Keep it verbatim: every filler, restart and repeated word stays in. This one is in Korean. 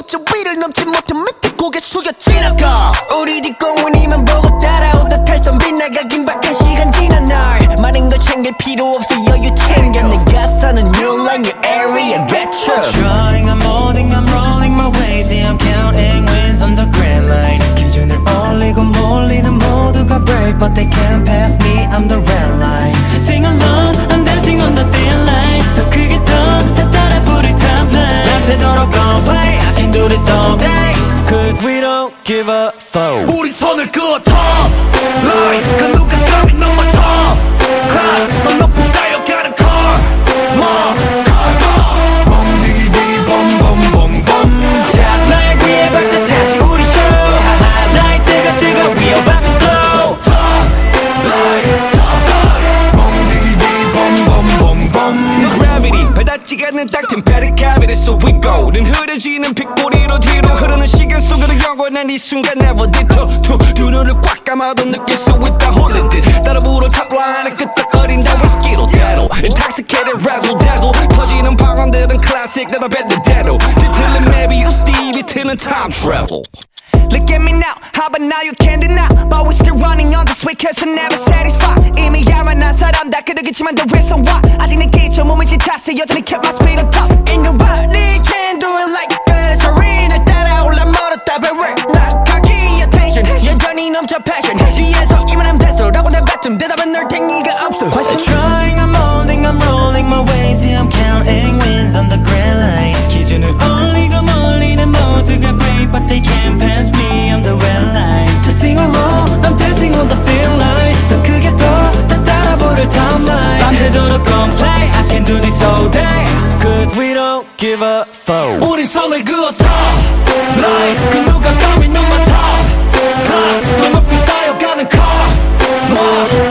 저 위를 넘지 못해 밑에 고개 숙여 지나가 우리 뒷공문이만 보고 따라오다 탈선 빗나가 긴박한 시간 지난 날 많은 걸 챙길 필요 없어 여유 챙겨 내가 사는 new line your area get you Trying I'm holding I'm rolling my waves yeah, I'm counting wins on the grand line 기준을 올리고 몰리는 모두가 brave but they can't pass me I'm the red line Just sing along I'm dancing on the thin line 더 크게 더 따라 부를 top line 밤새도록 gon' play I can do this all day Cause we don't give a fuck 우리 손을 그어 top line 그 누가 감히 넘어 top class 더 높이 쌓여가는 car more car more 봄 디기 디기 봄봄봄봄 Top line 위에 박자 다시 우리 show 하하 뜨거 뜨거 we about to blow top line top line 봄 디기 디기 봄봄봄봄 Gravity 받닿지가 않는 딱 템페리 cavity so we go 는 흐려지는 빗꼬리로 뒤로 흐르는 시간 속으로 영원한 이 순간 never detour 두 눈을 꽉 감아도 느낄 수 있다 홀린 듯 따라 불어 탑라인에 끄떡거린다 whiskey로 대로 Intoxicated razzle dazzle 터지는 방언들은 classic 내가 뱉는 대로 뒤틀린 maybe you Stevie 틀린 time travel Look at me now, how about now you can't deny But we still running on this way cause I'm never satisfied 이미 야만한 사람 다 그득이지만 the reason why 아직 내 기초 몸을 지쳤어 여전히 kept my speed on top Ain't nobody can do it like us 소리 날 따라올라 멀었다 but we're not cocky attention 여전히 넘쳐 passion 뒤에서 이만하면 됐어 라고 내뱉음 대답은 널 탱이가 없어 Trying I'm holding I'm rolling my waves yeah, I'm counting wins on the grand line 기준을 올리고 몰리는 모두가 brave but they can't pass me I'm the red line Just sing along I'm dancing on the thin line 더 크게 더 따라 부를 top line 밤새도록 gon' play I can do this all day Cause we don't give a fuck 우린 손을 그어 top line 그 누가 감히 넘어 top class 더 높이 쌓여가는 car more